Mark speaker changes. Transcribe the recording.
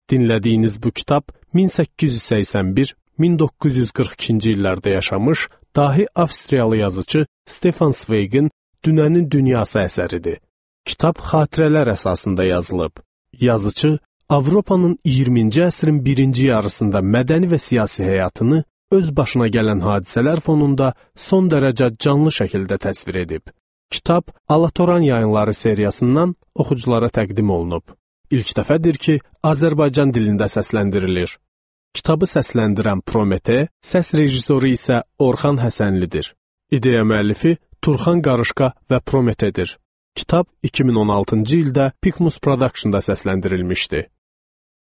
Speaker 1: Dinlədiyiniz bu kitab 1881-1942-ci illərdə yaşamış dahi Avstriyalı yazıcı Stefan Zweigin Dünənin Dünyası əsəridir. Kitab xatirələr əsasında yazılıb. Yazıcı Avropanın 20-ci əsrin birinci yarısında mədəni və siyasi həyatını öz başına gələn hadisələr fonunda son dərəcə canlı şəkildə təsvir edib. Kitab Alatoran Yayınları seriyasından oxuculara təqdim olunub. İlk dəfədir ki, Azərbaycan dilində səsləndirilir. Kitabı səsləndirən Promete, səs rejissoru isə Orxan Həsənlidir. İdeya müəllifi Turxan Qarışqa və Prometedir. Kitab 2016-cı ildə Pikmus Production-da səsləndirilmişdi.